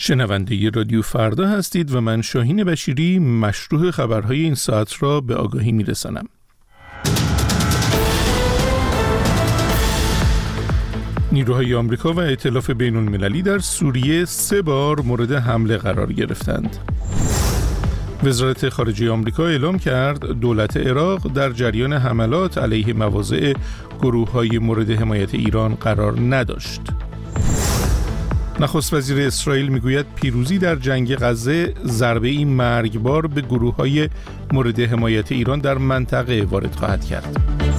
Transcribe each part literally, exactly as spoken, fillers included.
شنونده رادیو فردا هستید و من شاهین بشیری مشروح خبرهای این ساعت را به آگاهی میرسانم. نیروهای آمریکا و ائتلاف بین‌المللی در سوریه سه بار مورد حمله قرار گرفتند. وزارت خارجه آمریکا اعلام کرد دولت عراق در جریان حملات علیه مواضع گروه‌های مورد حمایت ایران قرار نداشت. نخست وزیر اسرائیل میگوید پیروزی در جنگ غزه ضربه‌ای مرگبار به گروه‌های مورد حمایت ایران در منطقه وارد خواهد کرد.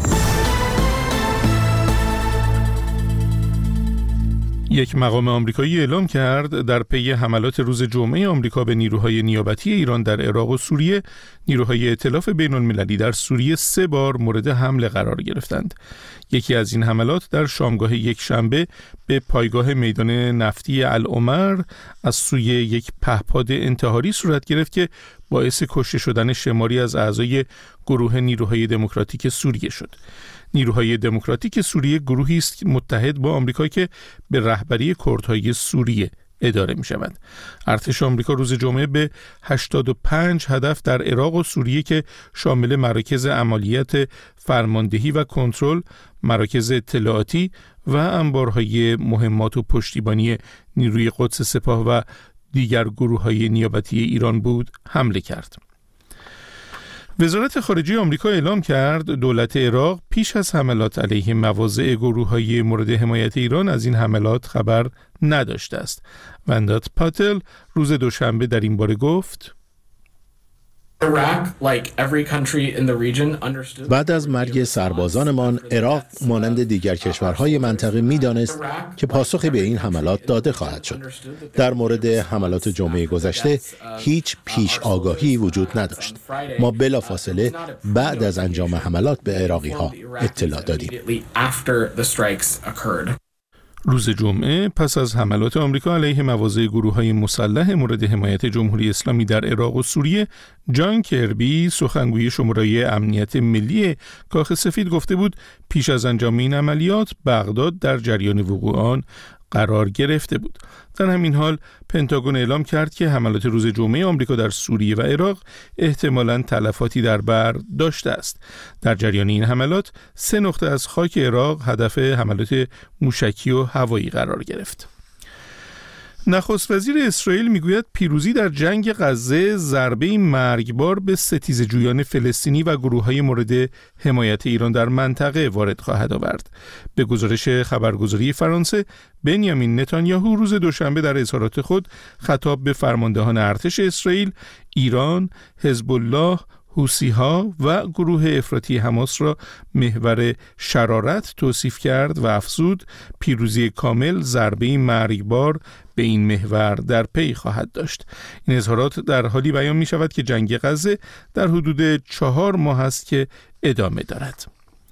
یک مقام آمریکایی اعلام کرد در پی حملات روز جمعه آمریکا به نیروهای نیابتی ایران در عراق و سوریه، نیروهای ائتلاف بین‌المللی در سوریه سه بار مورد حمله قرار گرفتند. یکی از این حملات در شامگاه یک شنبه به پایگاه میدان نفتی العمر از سوی یک پهپاد انتحاری صورت گرفت که باعث کشته شدن شماری از اعضای گروه نیروهای دموکراتیک سوریه شد. نیروهای دموکراتیک سوریه گروهی است متحد با آمریکا که به رهبری کردهای سوریه اداره می شود. ارتش آمریکا روز جمعه به هشتاد و پنج هدف در عراق و سوریه که شامل مراکز عملیات فرماندهی و کنترل، مراکز اطلاعاتی و انبارهای مهمات و پشتیبانی نیروی قدس سپاه و دیگر گروه‌های نیابتی ایران بود حمله کرد. وزارت خارجه آمریکا اعلام کرد دولت عراق پیش از حملات علیه مواضع گروه‌های مورد حمایت ایران از این حملات خبر نداشته است. وندات پاتل روز دوشنبه در این باره گفت: بعد از مرگ سربازانمان، عراق مانند دیگر کشورهای منطقه می‌دانست که پاسخی به این حملات داده خواهد شد. در مورد حملات جمعه گذشته هیچ پیش آگاهی وجود نداشت. ما بلافاصله بعد از انجام حملات به عراقی‌ها اطلاع دادیم. روز جمعه پس از حملات آمریکا علیه مواضع گروه‌های مسلح مورد حمایت جمهوری اسلامی در عراق و سوریه، جان کربی سخنگوی شورای امنیت ملی کاخ سفید گفته بود پیش از انجام این عملیات بغداد در جریان وقوع آن قرار گرفته بود. در همین حال پنتاگون اعلام کرد که حملات روز جمعه آمریکا در سوریه و عراق احتمالاً تلفاتی در بر داشته است. در جریان این حملات سه نقطه از خاک عراق هدف حملات موشکی و هوایی قرار گرفت. نخست وزیر اسرائیل میگوید پیروزی در جنگ غزه ضربه‌ای مرگبار به ستیزجویان فلسطینی و گروه‌های مورد حمایت ایران در منطقه وارد خواهد آورد. به گزارش خبرگزاری فرانسه، بنیامین نتانیاهو روز دوشنبه در اظهارات خود خطاب به فرماندهان ارتش اسرائیل، ایران، حزب الله، حوثی‌ها و گروه افراطی حماس را محور شرارت توصیف کرد و افزود پیروزی کامل ضربه‌ای مرگبار به این محور در پی خواهد داشت. این اظهارات در حالی بیان می شود که جنگ غزه در حدود چهار ماه است که ادامه دارد.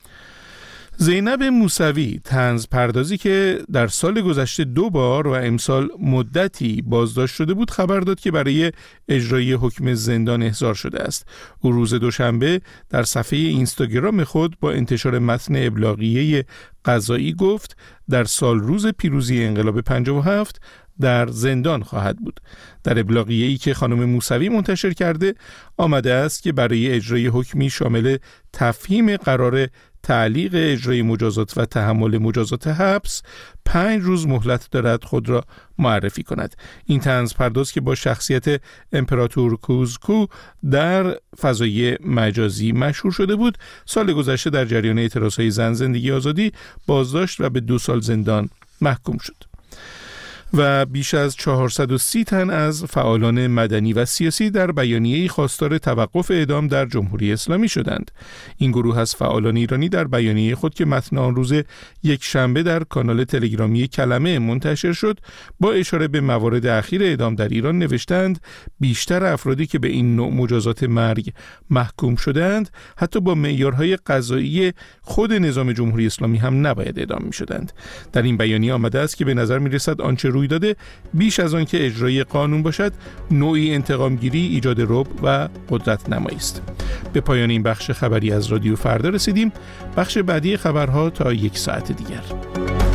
زینب موسوی، طنز پردازی که در سال گذشته دو بار و امسال مدتی بازداشت شده بود، خبر داد که برای اجرای حکم زندان احضار شده است. او روز دوشنبه در صفحه اینستاگرام خود با انتشار متن ابلاغیه قضایی گفت در سال روز پیروزی انقلاب پنجاه و هفت در زندان خواهد بود. در ابلاغیه‌ای که خانم موسوی منتشر کرده آمده است که برای اجرای حکمی شامل تفهیم قرار تعلیق اجرای مجازات و تحمل مجازات حبس پنج روز مهلت دارد خود را معرفی کند. این طنز پرداز که با شخصیت امپراتور کوزکو در فضای مجازی مشهور شده بود، سال گذشته در جریان اعتراضهای زن زندگی آزادی بازداشت و به دو سال زندان محکوم شد. و بیش از چهارصد و سی تن از فعالان مدنی و سیاسی در بیانیه‌ای خواستار توقف اعدام در جمهوری اسلامی شدند. این گروه از فعالان ایرانی در بیانیه خود که متن آن روز یک شنبه در کانال تلگرامی کلمه منتشر شد، با اشاره به موارد اخیر اعدام در ایران نوشتند بیشتر افرادی که به این نوع مجازات مرگ محکوم شدند حتی با معیارهای قضایی خود نظام جمهوری اسلامی هم نباید اعدام می‌شدند. در این بیانیه آمده است که به نظر می‌رسد آنچه روی داده بیش از آن که اجرای قانون باشد نوعی انتقامگیری، ایجاد رعب و قدرت نمایی است. به پایان این بخش خبری از رادیو فردا رسیدیم. بخش بعدی خبرها تا یک ساعت دیگر.